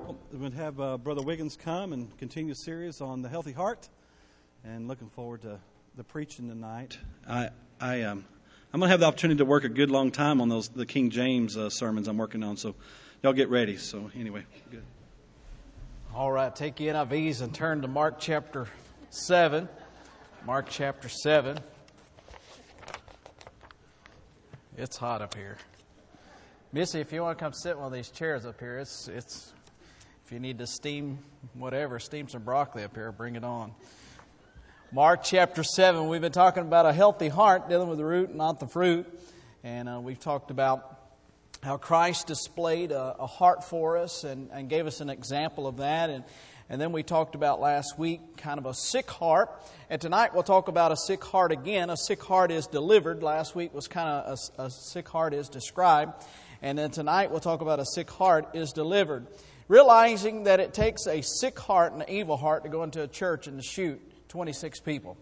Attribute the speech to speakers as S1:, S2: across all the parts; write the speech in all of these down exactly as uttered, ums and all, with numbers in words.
S1: We're going to have uh, Brother Wiggins come and continue a series on the healthy heart, and looking forward to the preaching tonight. I, I, um, I'm going to have the opportunity to work a good long time on those the King James uh, sermons I'm working on, so y'all get ready. So anyway, good.
S2: All right, take your N I Vs and turn to Mark chapter seven. Mark chapter seven. It's hot up here. Missy, if you want to come sit in one of these chairs up here, it's it's. If you need to steam whatever, steam some broccoli up here, bring it on. Mark chapter seven, we've been talking about a healthy heart, dealing with the root, not the fruit. And uh, we've talked about how Christ displayed a, a heart for us and, and gave us an example of that. And, and then we talked about last week kind of a sick heart. And tonight we'll talk about a sick heart again. A sick heart is delivered. Last week was kind of a, a sick heart is described. And then tonight we'll talk about a sick heart is delivered. Realizing that it takes a sick heart and an evil heart to go into a church and to shoot twenty-six people.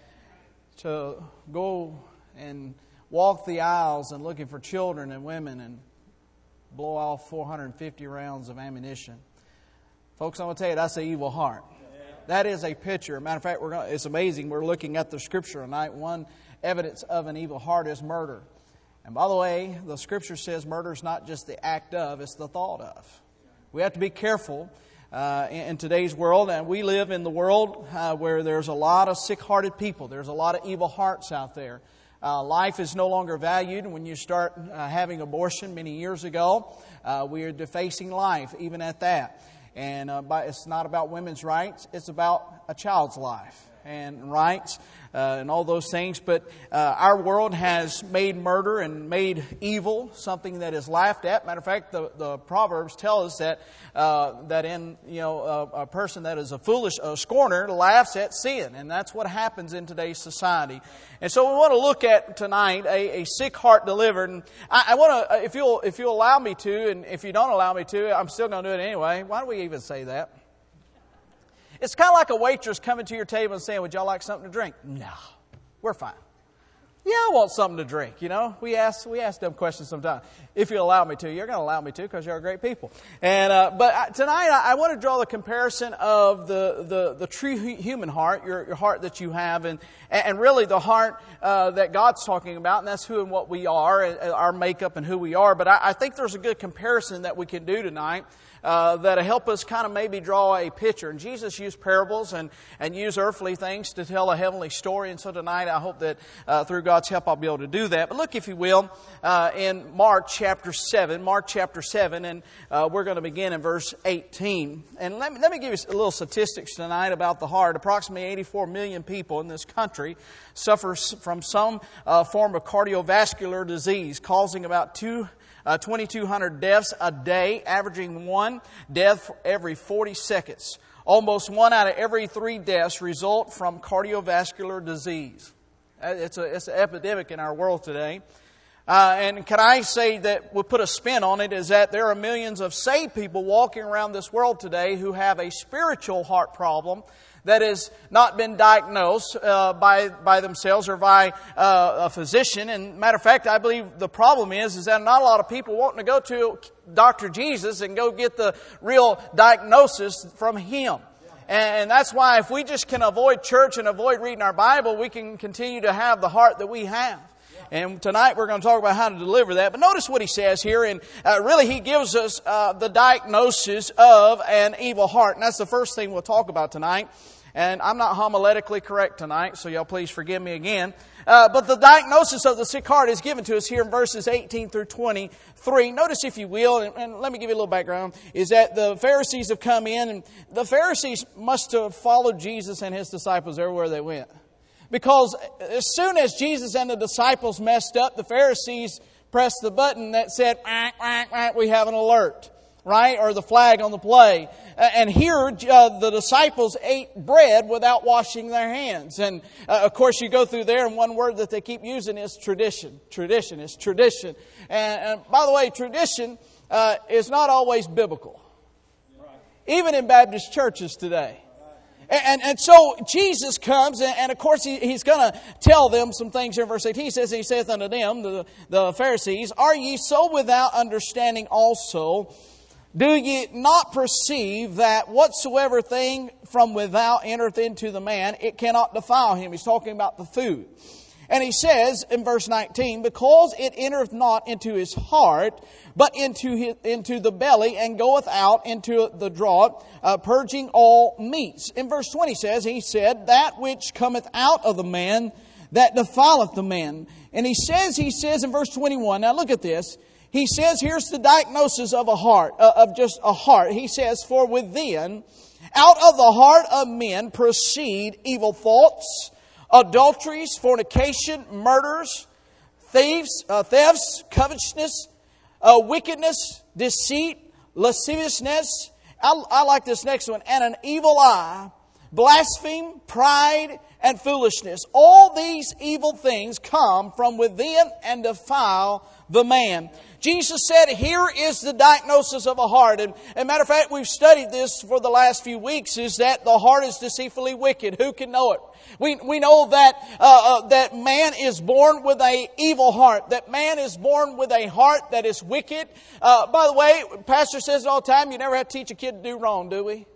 S2: To go and walk the aisles and looking for children and women and blow off four hundred fifty rounds of ammunition. Folks, I'm going to tell you, that's an evil heart. That is a picture. Matter of fact, we're going, it's amazing. We're looking at the Scripture tonight. One evidence of an evil heart is murder. And by the way, the Scripture says murder is not just the act of, it's the thought of. We have to be careful uh, in, in today's world, and we live in the world uh, where there's a lot of sick-hearted people. There's a lot of evil hearts out there. Uh, life is no longer valued. When you start uh, having abortion many years ago, uh, we are defacing life, even at that. And uh, by, it's not about women's rights. It's about a child's life and rights uh, and all those things. But uh, our world has made murder and made evil something that is laughed at. Matter of fact, the, the Proverbs tell us that uh, that in you know a, a person that is a foolish a scorner laughs at sin, and that's what happens in today's society. And so we want to look at tonight a, a sick heart delivered. And I, I want to, if you'll if you'll allow me to, and if you don't allow me to, I'm still going to do it anyway. Why do we even say that? It's kind of like a waitress coming to your table and saying, "Would y'all like something to drink?" No, we're fine. Yeah, I want something to drink, you know. We ask we ask them questions sometimes. If you allow me to, you're going to allow me to because you're great people. And uh, But tonight I, I want to draw the comparison of the, the, the true human heart, your, your heart that you have, and, and really the heart uh, that God's talking about, and that's who and what we are, our makeup and who we are. But I, I think there's a good comparison that we can do tonight. Uh, that'll help us kind of maybe draw a picture. And Jesus used parables and, and used earthly things to tell a heavenly story. And so tonight I hope that uh, through God's help I'll be able to do that. But look, if you will, uh, in Mark chapter seven, Mark chapter seven, and uh, we're going to begin in verse eighteen. And let me, let me give you a little statistics tonight about the heart. Approximately eighty-four million people in this country suffer from some uh, form of cardiovascular disease, causing about two Uh, twenty-two hundred deaths a day, averaging one death every forty seconds. Almost one out of every three deaths result from cardiovascular disease. It's, a, it's an epidemic in our world today. Uh, and can I say that we'll put a spin on it, is that there are millions of saved people walking around this world today who have a spiritual heart problem that has not been diagnosed uh, by by themselves or by uh, a physician. And matter of fact, I believe the problem is is that not a lot of people wanting to go to Doctor Jesus and go get the real diagnosis from Him. And that's why if we just can avoid church and avoid reading our Bible, we can continue to have the heart that we have. And tonight we're going to talk about how to deliver that. But notice what he says here. And uh, really he gives us uh, the diagnosis of an evil heart. And that's the first thing we'll talk about tonight. And I'm not homiletically correct tonight, so y'all please forgive me again. Uh, but the diagnosis of the sick heart is given to us here in verses eighteen through twenty-three. Notice, if you will, and, and let me give you a little background, is that the Pharisees have come in, and the Pharisees must have followed Jesus and His disciples everywhere they went. Because as soon as Jesus and the disciples messed up, the Pharisees pressed the button that said, "Quack, quack, quack, we have an alert." Right? Or the flag on the play. And here, uh, the disciples ate bread without washing their hands. And, uh, of course, you go through there, and one word that they keep using is tradition. Tradition is tradition. And, and by the way, tradition uh, is not always biblical. Even in Baptist churches today. And, and so Jesus comes, and, and of course he, he's going to tell them some things here in verse eighteen. He says, He saith unto them, the, the Pharisees, "Are ye so without understanding also? Do ye not perceive that whatsoever thing from without entereth into the man, it cannot defile him? He's talking about the food. And he says in verse nineteen, because it entereth not into his heart, but into his, into the belly, and goeth out into the draught, uh, purging all meats. In verse twenty says, he said, that which cometh out of the man, that defileth the man. And he says, he says in verse twenty-one, now look at this. He says, here's the diagnosis of a heart, uh, of just a heart. He says, for within, out of the heart of men proceed evil thoughts, adulteries, fornication, murders, thieves, uh, thefts, covetousness, uh, wickedness, deceit, lasciviousness. I, I like this next one. And an evil eye, blaspheme, pride, and foolishness. All these evil things come from within and defile the man. Jesus said, here is the diagnosis of a heart. And as a matter of fact, we've studied this for the last few weeks, is that the heart is deceitfully wicked. Who can know it? We we know that uh, uh, that man is born with an evil heart. That man is born with a heart that is wicked. Uh, by the way, Pastor says it all the time, you never have to teach a kid to do wrong, do we?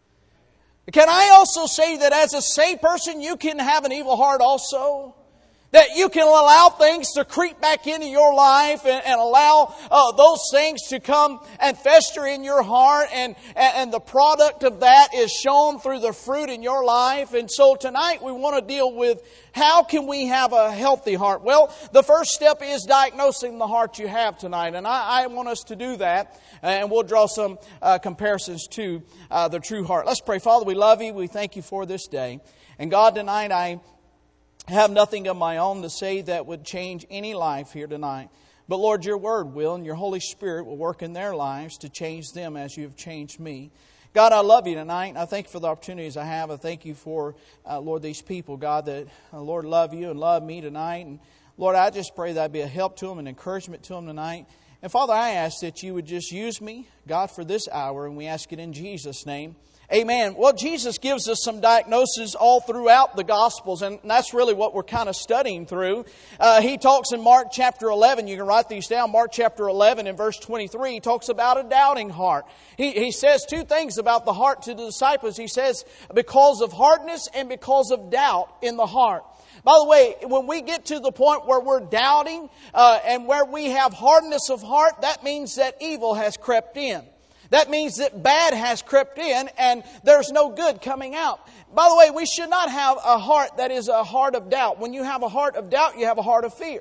S2: Can I also say that as a saved person, you can have an evil heart also? That you can allow things to creep back into your life and, and allow uh, those things to come and fester in your heart, and, and, and the product of that is shown through the fruit in your life. And so tonight we want to deal with how can we have a healthy heart? Well, the first step is diagnosing the heart you have tonight. And I, I want us to do that, and we'll draw some uh, comparisons to uh, the true heart. Let's pray. Father, we love you. We thank you for this day. And God, tonight I have nothing of my own to say that would change any life here tonight. But Lord, your word will, and your Holy Spirit will work in their lives to change them as you have changed me. God, I love you tonight. I thank you for the opportunities I have. I thank you for, uh, Lord, these people, God, that, uh, Lord, love you and love me tonight. And Lord, I just pray that I'd be a help to them and encouragement to them tonight. And Father, I ask that you would just use me, God, for this hour, and we ask it in Jesus' name. Amen. Well, Jesus gives us some diagnoses all throughout the Gospels, and that's really what we're kind of studying through. Uh, he talks in Mark chapter eleven, you can write these down, Mark chapter eleven and verse twenty-three, he talks about a doubting heart. He, he says two things about the heart to the disciples. He says, because of hardness and because of doubt in the heart. By the way, when we get to the point where we're doubting uh, and where we have hardness of heart, that means that evil has crept in. That means that bad has crept in and there's no good coming out. By the way, we should not have a heart that is a heart of doubt. When you have a heart of doubt, you have a heart of fear.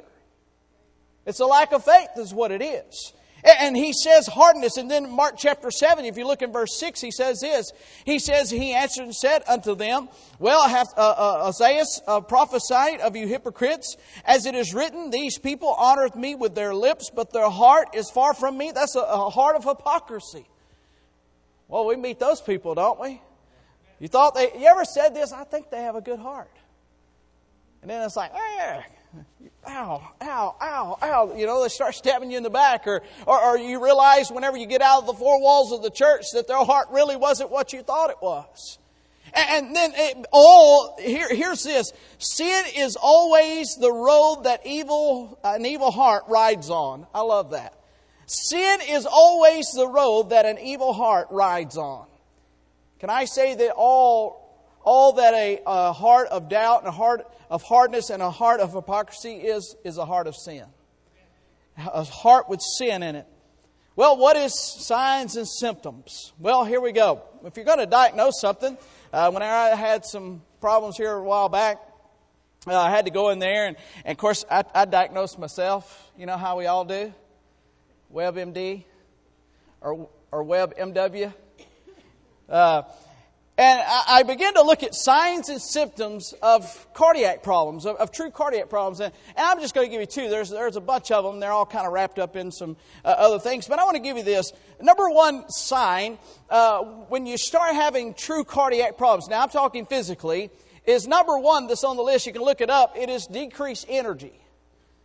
S2: It's a lack of faith is what it is. And he says hardness. And then Mark chapter seven, if you look in verse six, he says this. He says, he answered and said unto them, well, hath uh, uh, Isaiah uh, prophesied of you hypocrites, as it is written, these people honoreth me with their lips, but their heart is far from me. That's a, a heart of hypocrisy. Well, we meet those people, don't we? You thought they, you ever said this? I think they have a good heart. And then it's like, eh, ow, ow, ow, ow. You know, they start stabbing you in the back. Or, or, or you realize whenever you get out of the four walls of the church that their heart really wasn't what you thought it was. And, and then it, all, here, here's this. Sin is always the road that evil, an evil heart rides on. I love that. Sin is always the road that an evil heart rides on. Can I say that all, all that a, a heart of doubt and a heart of hardness and a heart of hypocrisy is, is a heart of sin. A heart with sin in it. Well, what is signs and symptoms? Well, here we go. If you're going to diagnose something, uh, when I had some problems here a while back, uh, I had to go in there and, and of course I, I diagnosed myself. You know how we all do? WebMD or or WebMW. Uh, and I, I began to look at signs and symptoms of cardiac problems, of, of true cardiac problems. And, and I'm just going to give you two. There's there's a bunch of them. They're all kind of wrapped up in some uh, other things. But I want to give you this. Number one sign, uh, when you start having true cardiac problems, now I'm talking physically, is number one that's on the list. You can look it up. It is decreased energy.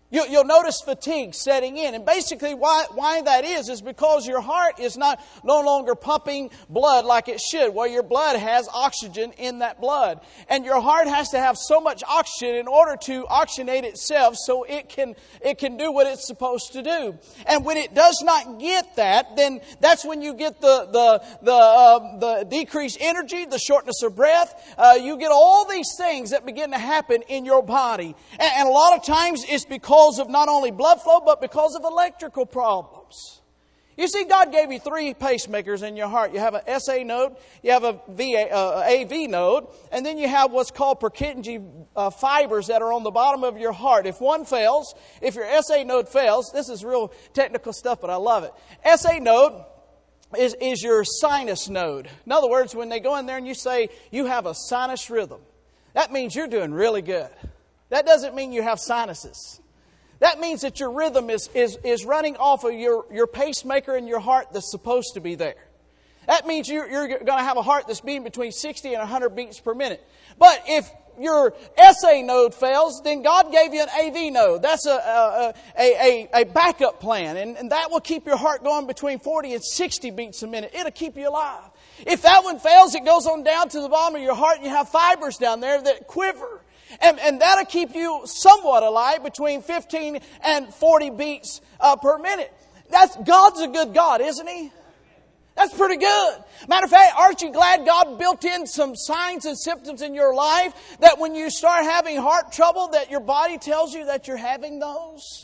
S2: You, you'll notice fatigue setting in. And basically why, why that is, is because your heart is not no longer pumping blood like it should. Well, your blood has oxygen in that blood. And your heart has to have so much oxygen in order to oxygenate itself so it can, it can do what it's supposed to do. And when it does not get that, then that's when you get the, the, the, uh, the decreased energy, the shortness of breath. Uh, you get all these things that begin to happen in your body. And, and a lot of times it's because of not only blood flow, but because of electrical problems. You see, God gave you three pacemakers in your heart. You have an S A node, you have a V A, uh, A V node, and then you have what's called Purkinje uh, fibers that are on the bottom of your heart. If one fails, if your S A node fails, this is real technical stuff, but I love it. S A node is, is your sinus node. In other words, when they go in there and you say you have a sinus rhythm, that means you're doing really good. That doesn't mean you have sinuses. That means that your rhythm is, is, is running off of your, your pacemaker in your heart that's supposed to be there. That means you're, you're going to have a heart that's beating between sixty and one hundred beats per minute. But if your S A node fails, then God gave you an A V node. That's a, a, a, a, a backup plan. And, and that will keep your heart going between forty and sixty beats a minute. It'll keep you alive. If that one fails, it goes on down to the bottom of your heart and you have fibers down there that quiver. And, and that'll keep you somewhat alive between fifteen and forty beats uh, per minute. That's, God's a good God, isn't He? That's pretty good. Matter of fact, aren't you glad God built in some signs and symptoms in your life that when you start having heart trouble, that your body tells you that you're having those?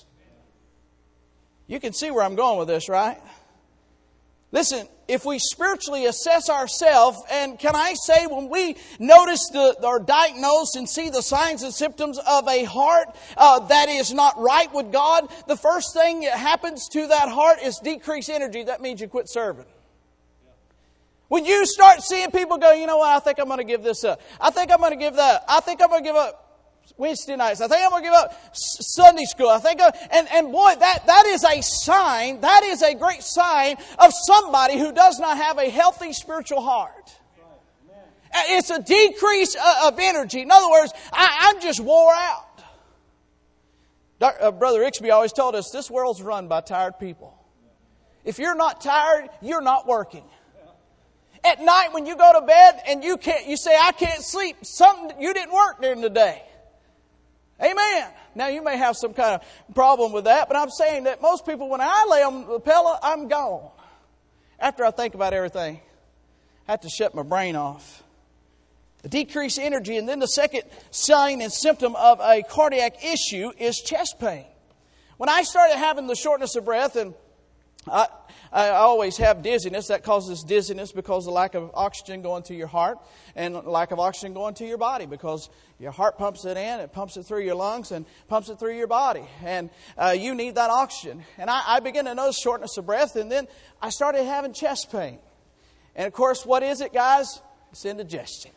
S2: You can see where I'm going with this, right? Listen, if we spiritually assess ourselves, and can I say when we notice the, or diagnose and see the signs and symptoms of a heart uh, that is not right with God, the first thing that happens to that heart is decreased energy. That means you quit serving. When you start seeing people go, you know what, I think I'm going to give this up. I think I'm going to give that. I think I'm going to give up Wednesday nights. I think I'm going to give up Sunday school. I think, I, and, and boy, that, that is a sign, that is a great sign of somebody who does not have a healthy spiritual heart. It's a decrease of energy. In other words, I, I'm just wore out. Doctor, uh, Brother Ixby always told us this world's run by tired people. If you're not tired, you're not working. At night when you go to bed and you can't, you say, I can't sleep, something, you didn't work during the day. Amen. Now you may have some kind of problem with that, but I'm saying that most people, when I lay on the pillow, I'm gone. After I think about everything, I have to shut my brain off. The decreased energy, and then the second sign and symptom of a cardiac issue is chest pain. When I started having the shortness of breath, and I, I always have dizziness. That causes dizziness because of lack of oxygen going to your heart and lack of oxygen going to your body because your heart pumps it in, it pumps it through your lungs and pumps it through your body. And uh, you need that oxygen. And I, I began to notice shortness of breath, and then I started having chest pain. And of course, what is it, guys? It's indigestion.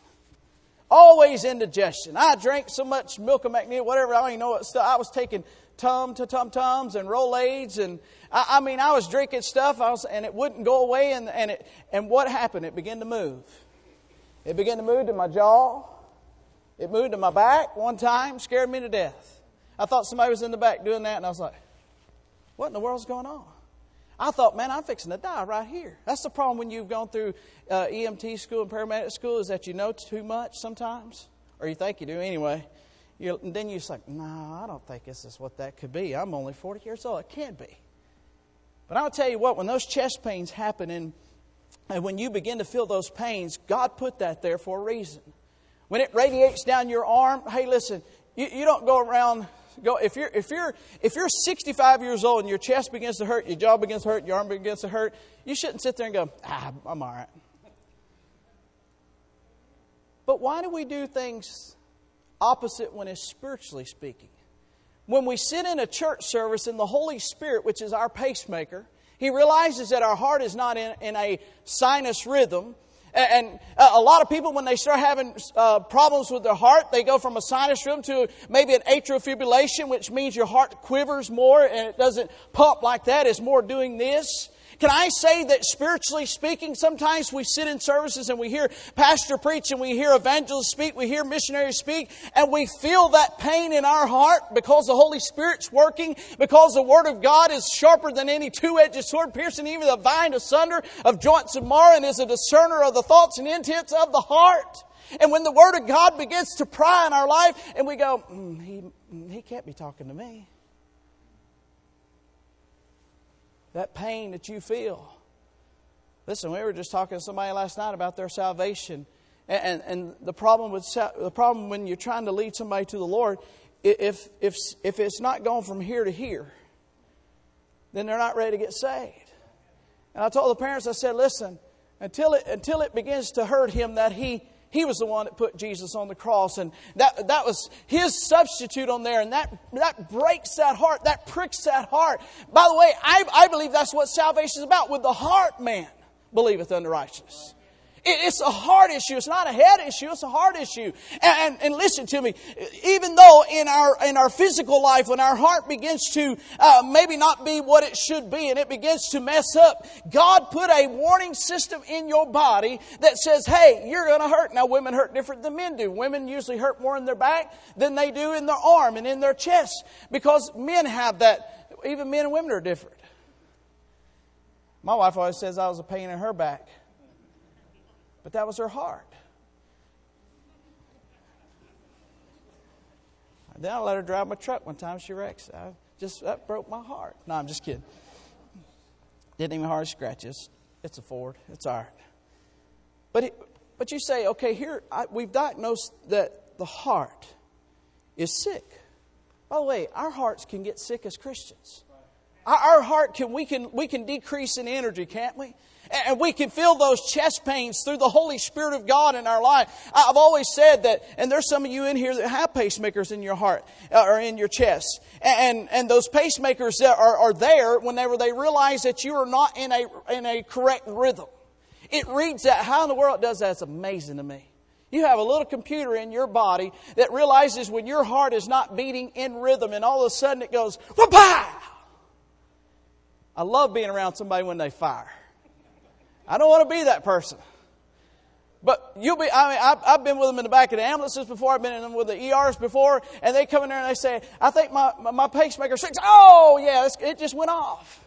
S2: Always indigestion. I drank so much milk and magnesia, whatever, I don't even know what stuff. I was taking Tum to Tum Tums and Rolaids, and I, I mean, I was drinking stuff, I was, and it wouldn't go away. And and it and what happened? It began to move. It began to move to my jaw. It moved to my back one time, scared me to death. I thought somebody was in the back doing that, and I was like, "What in the world's going on?" I thought, "Man, I'm fixing to die right here." That's the problem when you've gone through uh, E M T school and paramedic school, is that you know too much sometimes, or you think you do anyway. You're, and then you're just like, no, I don't think this is what that could be. I'm only forty years old. It can't be. But I'll tell you what, when those chest pains happen and, and when you begin to feel those pains, God put that there for a reason. When it radiates down your arm, hey, listen, you, you don't go around, go if you're if you're if you're sixty-five years old and your chest begins to hurt, your jaw begins to hurt, your arm begins to hurt, you shouldn't sit there and go, ah, I'm all right. But why do we do things opposite when it's spiritually speaking? When we sit in a church service and the Holy Spirit, which is our pacemaker, He realizes that our heart is not in, in a sinus rhythm. And a lot of people, when they start having uh, problems with their heart, they go from a sinus rhythm to maybe an atrial fibrillation, which means your heart quivers more and it doesn't pump like that. It's more doing this. Can I say that spiritually speaking, sometimes we sit in services and we hear pastor preach and we hear evangelists speak, we hear missionaries speak, and we feel that pain in our heart because the Holy Spirit's working, because the Word of God is sharper than any two-edged sword, piercing even the vine asunder of joints and marrow, and is a discerner of the thoughts and intents of the heart. And when the Word of God begins to pry in our life, and we go, mm, he, he can't be talking to me. That pain that you feel. Listen, we were just talking to somebody last night about their salvation. And, and, and the problem with the problem when you're trying to lead somebody to the Lord, if, if, if it's not going from here to here, then they're not ready to get saved. And I told the parents, I said, listen, until it, until it begins to hurt him that he He was the one that put Jesus on the cross, and that that was His substitute on there, and that that breaks that heart, that pricks that heart. By the way, I, I believe that's what salvation is about. With the heart man believeth unto righteousness. It's a heart issue. It's not a head issue. It's a heart issue. And, and, and listen to me. Even though in our in our physical life, when our heart begins to uh, maybe not be what it should be and it begins to mess up, God put a warning system in your body that says, hey, you're going to hurt. Now, women hurt different than men do. Women usually hurt more in their back than they do in their arm and in their chest, because men have that. Even men and women are different. My wife always says I was a pain in her back. But that was her heart. Then I let her drive my truck one time. She wrecks. I just that broke my heart. No, I'm just kidding. Didn't even hardly scratch it. It's a Ford. It's all right. But it, but you say, okay, here I, we've diagnosed that the heart is sick. By the way, our hearts can get sick as Christians. Our, our heart can we can we can decrease in energy, can't we? And we can feel those chest pains through the Holy Spirit of God in our life. I've always said that, and there's some of you in here that have pacemakers in your heart or in your chest. And, and those pacemakers that are, are there whenever they realize that you are not in a, in a correct rhythm. It reads that. How in the world it does that? It's amazing to me. You have a little computer in your body that realizes when your heart is not beating in rhythm, and all of a sudden it goes, whoop-ah! I love being around somebody when they fire. I don't want to be that person. But you'll be, I mean, I've, I've been with them in the back of the ambulances before. I've been in them with the E Rs before. And they come in there and they say, I think my, my, my pacemaker's fixed. Oh, yeah, it just went off.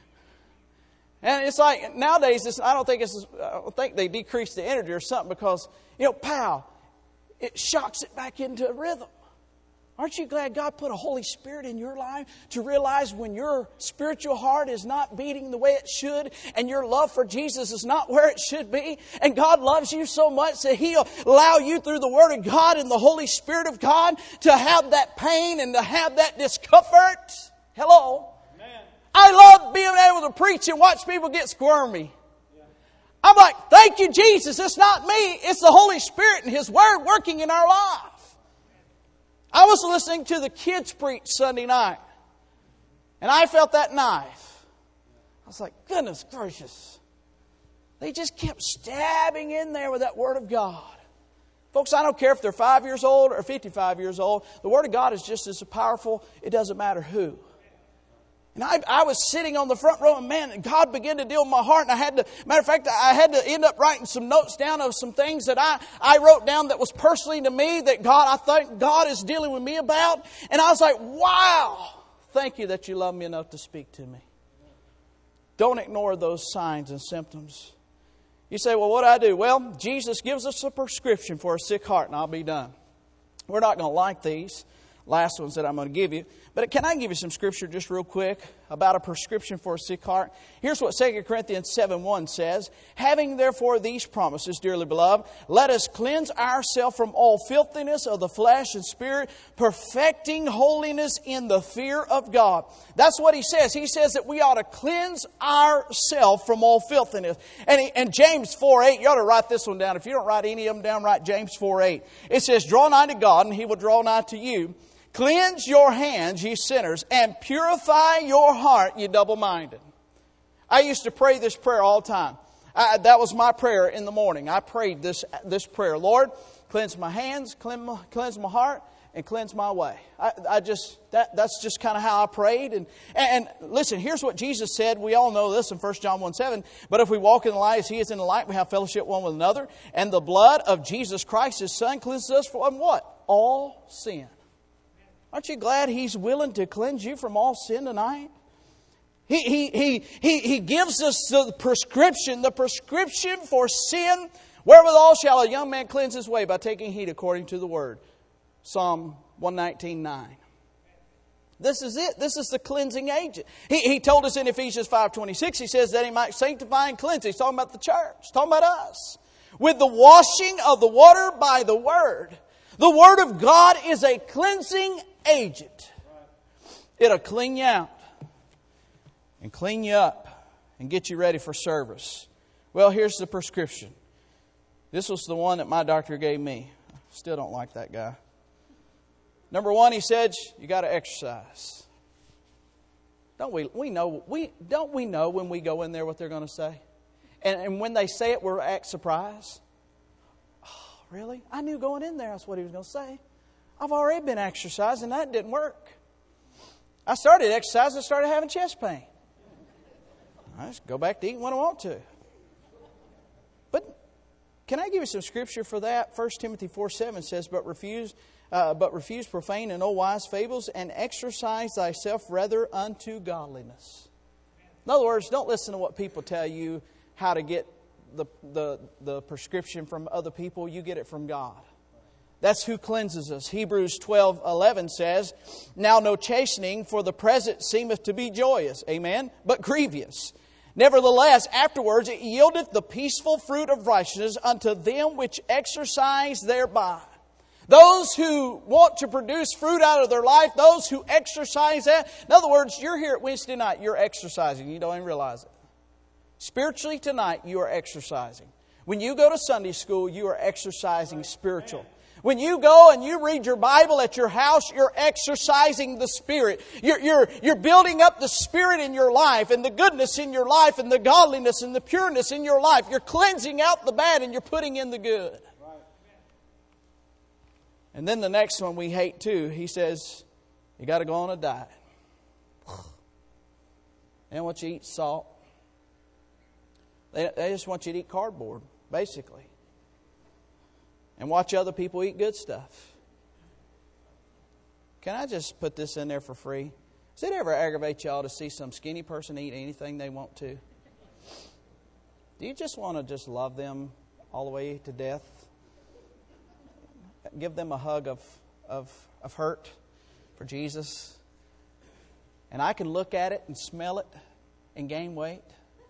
S2: And it's like, nowadays, it's, I don't think it's, I don't think they decrease the energy or something, because, you know, pow, it shocks it back into a rhythm. Aren't you glad God put a Holy Spirit in your life to realize when your spiritual heart is not beating the way it should, and your love for Jesus is not where it should be, and God loves you so much that He'll allow you through the Word of God and the Holy Spirit of God to have that pain and to have that discomfort? Hello? Amen. I love being able to preach and watch people get squirmy. Yeah. I'm like, thank you, Jesus. It's not me. It's the Holy Spirit and His Word working in our life. I was listening to the kids preach Sunday night, and I felt that knife. I was like, goodness gracious. They just kept stabbing in there with that Word of God. Folks, I don't care if they're five years old or fifty-five years old. The Word of God is just as powerful. It doesn't matter who. And I, I was sitting on the front row, and man, God began to deal with my heart. And I had to, matter of fact, I had to end up writing some notes down of some things that I, I wrote down that was personally to me that God, I think God is dealing with me about. And I was like, wow, thank you that you love me enough to speak to me. Don't ignore those signs and symptoms. You say, well, what do I do? Well, Jesus gives us a prescription for a sick heart, and I'll be done. We're not going to like these last ones that I'm going to give you. But can I give you some scripture just real quick about a prescription for a sick heart? Here's what Second Corinthians seven one says. Having therefore these promises, dearly beloved, let us cleanse ourselves from all filthiness of the flesh and spirit, perfecting holiness in the fear of God. That's what he says. He says that we ought to cleanse ourselves from all filthiness. And, he, and James four eight, you ought to write this one down. If you don't write any of them down, write James four eight. It says, draw nigh to God, and He will draw nigh to you. Cleanse your hands, ye sinners, and purify your heart, ye double-minded. I used to pray this prayer all the time. I, that was my prayer in the morning. I prayed this, this prayer. Lord, cleanse my hands, cleanse my, cleanse my heart, and cleanse my way. I, I just that that's just kind of how I prayed. And, and and listen, here's what Jesus said. We all know this in First John one seven. But if we walk in the light as He is in the light, we have fellowship one with another. And the blood of Jesus Christ, His Son, cleanses us from what? All sin. Aren't you glad He's willing to cleanse you from all sin tonight? He he he he he gives us the prescription, the prescription for sin. Wherewithal shall a young man cleanse his way? By taking heed according to the Word. Psalm one nineteen nine. This is it. This is the cleansing agent. He, he told us in Ephesians five twenty-six, he says that He might sanctify and cleanse. He's talking about the church. He's talking about us. With the washing of the water by the Word. The Word of God is a cleansing agent. It'll clean you out. And clean you up. And get you ready for service. Well, here's the prescription. This was the one that my doctor gave me. Still don't like that guy. Number one, he said, you got to exercise. Don't we? We know. We don't we know when we go in there what they're going to say, and and when they say it, we're act surprised. Oh, really? I knew going in there that's what he was going to say. I've already been exercising, and that didn't work. I started exercising, and started having chest pain. I just go back to eating when I want to. But can I give you some scripture for that? First Timothy four seven says, But refuse uh, but refuse profane and old-wise fables, and exercise thyself rather unto godliness. In other words, don't listen to what people tell you how to get the, the, the prescription from other people. You get it from God. That's who cleanses us. Hebrews twelve eleven says, Now no chastening for the present seemeth to be joyous, amen, but grievous. Nevertheless, afterwards it yieldeth the peaceful fruit of righteousness unto them which exercise thereby. Those who want to produce fruit out of their life, those who exercise that. In other words, you're here at Wednesday night, you're exercising. You don't even realize it. Spiritually tonight, you are exercising. When you go to Sunday school, you are exercising spiritual. When you go and you read your Bible at your house, you're exercising the Spirit. You're, you're, you're building up the Spirit in your life and the goodness in your life and the godliness and the pureness in your life. You're cleansing out the bad and you're putting in the good. And then the next one we hate too. He says, you got to go on a diet. They don't want you to eat salt. They, they just want you to eat cardboard, basically. And watch other people eat good stuff. Can I just put this in there for free? Does it ever aggravate y'all to see some skinny person eat anything they want to? Do you just want to just love them all the way to death? Give them a hug of, of, of hurt for Jesus? And I can look at it and smell it and gain weight?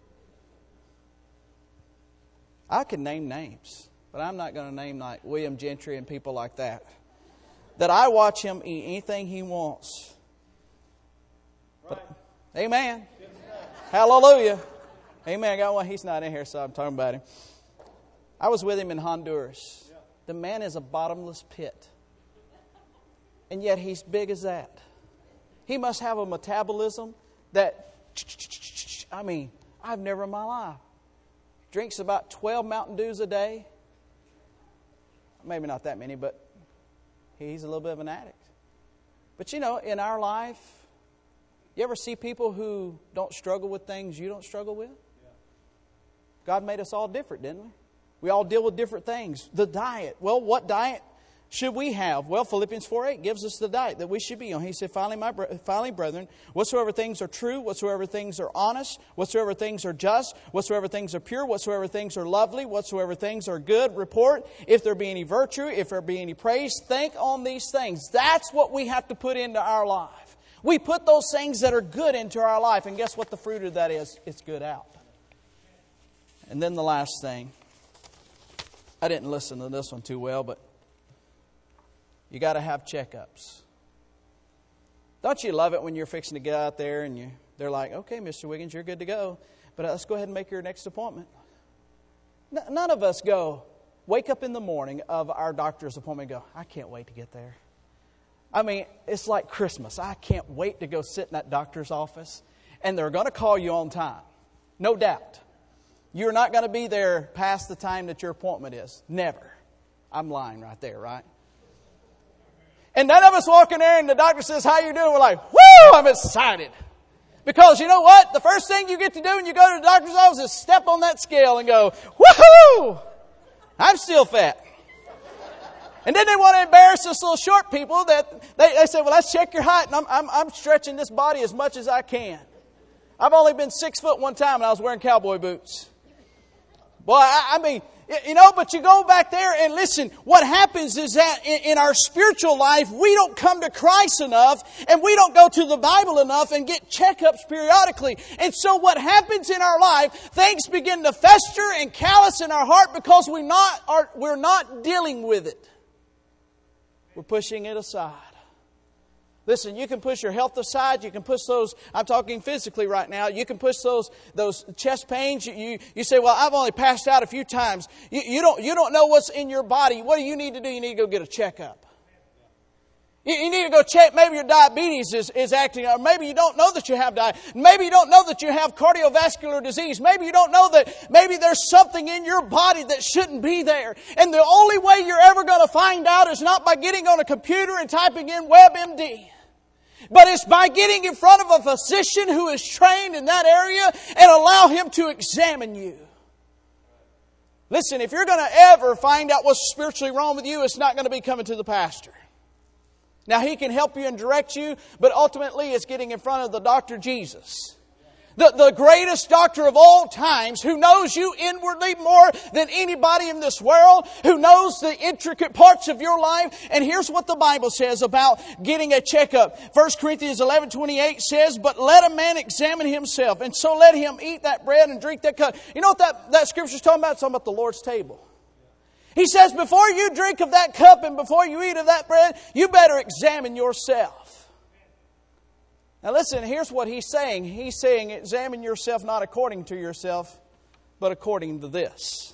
S2: I can name names. But I'm not going to name like William Gentry and people like that. That I watch him eat anything he wants. But, right. Amen. Hallelujah. Amen. I got one. He's not in here, so I'm talking about him. I was with him in Honduras. Yeah. The man is a bottomless pit. And yet he's big as that. He must have a metabolism that, I mean, I've never in my life. Drinks about twelve Mountain Dews a day. Maybe not that many, but he's a little bit of an addict. But you know, in our life, you ever see people who don't struggle with things you don't struggle with? Yeah. God made us all different, didn't we? We all deal with different things. The diet. Well, what diet should we have? Well, Philippians four eight gives us the diet that we should be on. He said, finally, my finally, brethren, whatsoever things are true, whatsoever things are honest, whatsoever things are just, whatsoever things are pure, whatsoever things are lovely, whatsoever things are good, report. If there be any virtue, if there be any praise, think on these things. That's what we have to put into our life. We put those things that are good into our life, and guess what the fruit of that is? It's good out. And then the last thing. I didn't listen to this one too well, but you got to have checkups. Don't you love it when you're fixing to get out there and you they're like, okay, Mister Wiggins, you're good to go, but let's go ahead and make your next appointment. N- none of us go, wake up in the morning of our doctor's appointment and go, I can't wait to get there. I mean, it's like Christmas. I can't wait to go sit in that doctor's office, and they're going to call you on time. No doubt. You're not going to be there past the time that your appointment is. Never. I'm lying right there, right? And none of us walk in there and the doctor says, how you doing? We're like, whoo, I'm excited. Because you know what? The first thing you get to do when you go to the doctor's office is step on that scale and go, woohoo! I'm still fat. And then they want to embarrass us little short people that they, they say, well, let's check your height. And I'm, I'm, I'm stretching this body as much as I can. I've only been six foot one time and I was wearing cowboy boots. Boy, I, I mean, you know, but you go back there and listen, what happens is that in, in our spiritual life, we don't come to Christ enough and we don't go to the Bible enough and get checkups periodically. And so what happens in our life, things begin to fester and callous in our heart because we not are, we're not dealing with it. We're pushing it aside. Listen, you can push your health aside. You can push those, I'm talking physically right now, you can push those those chest pains. You, you, you say, well, I've only passed out a few times. You, you, don't, you don't know what's in your body. What do you need to do? You need to go get a checkup. You, you need to go check. Maybe your diabetes is, is acting, or maybe you don't know that you have diabetes. Maybe you don't know that you have cardiovascular disease. Maybe you don't know that maybe there's something in your body that shouldn't be there. And the only way you're ever going to find out is not by getting on a computer and typing in WebMD. But it's by getting in front of a physician who is trained in that area and allow him to examine you. Listen, if you're going to ever find out what's spiritually wrong with you, it's not going to be coming to the pastor. Now, he can help you and direct you, but ultimately it's getting in front of the doctor Jesus. The, the greatest doctor of all times, who knows you inwardly more than anybody in this world, who knows the intricate parts of your life. And here's what the Bible says about getting a checkup. First Corinthians eleven twenty-eight says, but let a man examine himself, and so let him eat that bread and drink that cup. You know what that, that scripture is talking about? It's talking about the Lord's table. He says, before you drink of that cup and before you eat of that bread, you better examine yourself. Now listen, here's what he's saying. He's saying, examine yourself not according to yourself, but according to this.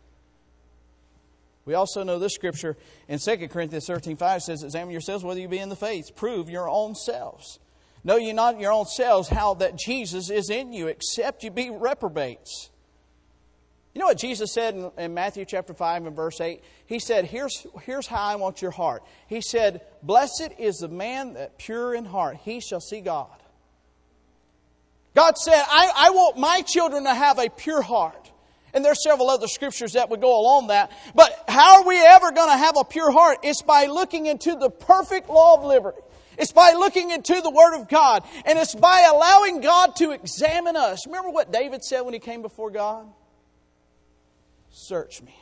S2: We also know this scripture in Second Corinthians thirteen five says, examine yourselves whether you be in the faith. Prove your own selves. Know ye not in your own selves how that Jesus is in you, except you be reprobates. You know what Jesus said in, in Matthew chapter five and verse eight? He said, here's, here's how I want your heart. He said, blessed is the man that pure in heart. He shall see God. God said, I, I want my children to have a pure heart. And there's several other scriptures that would go along that. But how are we ever going to have a pure heart? It's by looking into the perfect law of liberty. It's by looking into the Word of God. And it's by allowing God to examine us. Remember what David said when he came before God? Search me.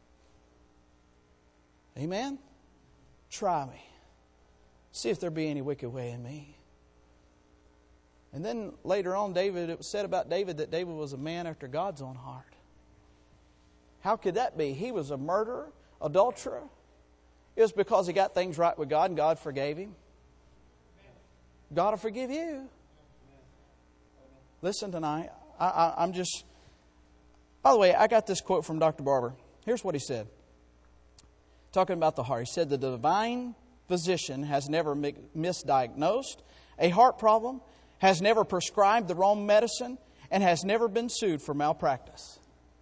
S2: Amen? Try me. See if there be any wicked way in me. And then later on, David, it was said about David that David was a man after God's own heart. How could that be? He was a murderer, adulterer. It was because he got things right with God and God forgave him. God will forgive you. Listen tonight, I, I, I'm just... By the way, I got this quote from Doctor Barber. Here's what he said. Talking about the heart. He said, the divine physician has never misdiagnosed a heart problem, has never prescribed the wrong medicine, and has never been sued for malpractice.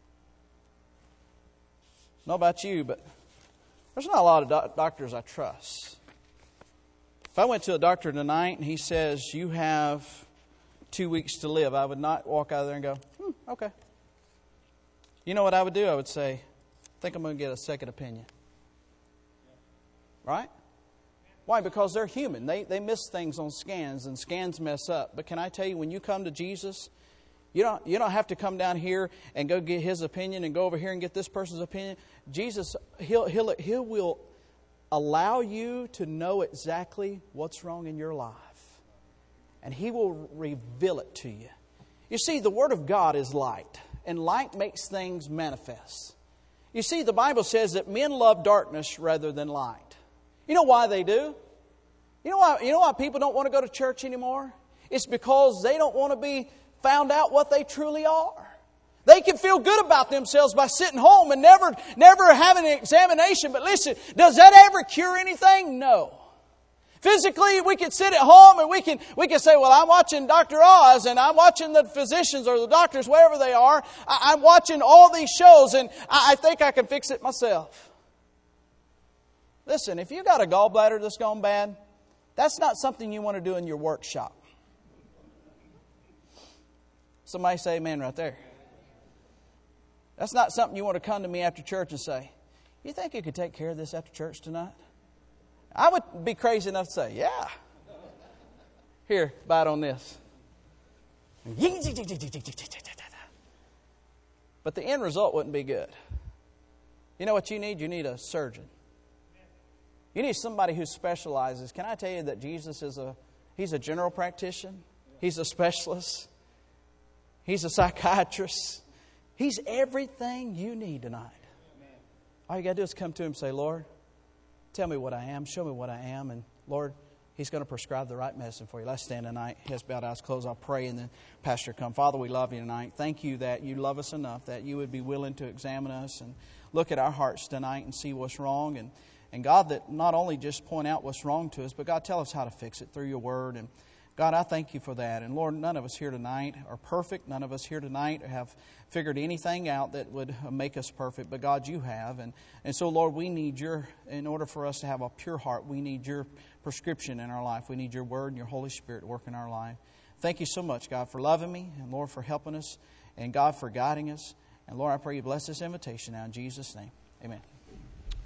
S2: I don't know about you, but there's not a lot of doc- doctors I trust. If I went to a doctor tonight and he says, you have two weeks to live, I would not walk out of there and go, hmm, okay. You know what I would do? I would say, I think I'm going to get a second opinion. Right? Why? Because they're human. They they miss things on scans, and scans mess up. But can I tell you, when you come to Jesus, you don't you don't have to come down here and go get his opinion and go over here and get this person's opinion. Jesus, he'll he'll he will allow you to know exactly what's wrong in your life, and he will reveal it to you. You see, the Word of God is light. And light makes things manifest. You see, the Bible says that men love darkness rather than light. You know why they do? You know why, you know why people don't want to go to church anymore? It's because they don't want to be found out what they truly are. They can feel good about themselves by sitting home and never, never having an examination. But listen, does that ever cure anything? No. Physically, we can sit at home and we can we can say, well, I'm watching Doctor Oz and I'm watching the physicians or the doctors, wherever they are. I, I'm watching all these shows and I, I think I can fix it myself. Listen, if you got a gallbladder that's gone bad, that's not something you want to do in your workshop. Somebody say amen right there. That's not something you want to come to me after church and say, you think you could take care of this after church tonight? I would be crazy enough to say, yeah. Here, bite on this. But the end result wouldn't be good. You know what you need? You need a surgeon. You need somebody who specializes. Can I tell you that Jesus is a, he's a general practitioner? He's a specialist. He's a psychiatrist. He's everything you need tonight. All you got to do is come to Him and say, Lord, tell me what I am. Show me what I am. And Lord, He's going to prescribe the right medicine for you. Let's stand tonight. Heads bowed, eyes closed. I'll pray and then Pastor come. Father, we love You tonight. Thank You that You love us enough that You would be willing to examine us and look at our hearts tonight and see what's wrong. And, and God, that not only just point out what's wrong to us, but God, tell us how to fix it through Your Word. And God, I thank You for that. And Lord, none of us here tonight are perfect. None of us here tonight have figured anything out that would make us perfect. But God, You have. And, and so, Lord, we need Your, in order for us to have a pure heart, we need Your prescription in our life. We need Your Word and Your Holy Spirit to work in our life. Thank You so much, God, for loving me. And Lord, for helping us. And God, for guiding us. And Lord, I pray You bless this invitation now in Jesus' name. Amen.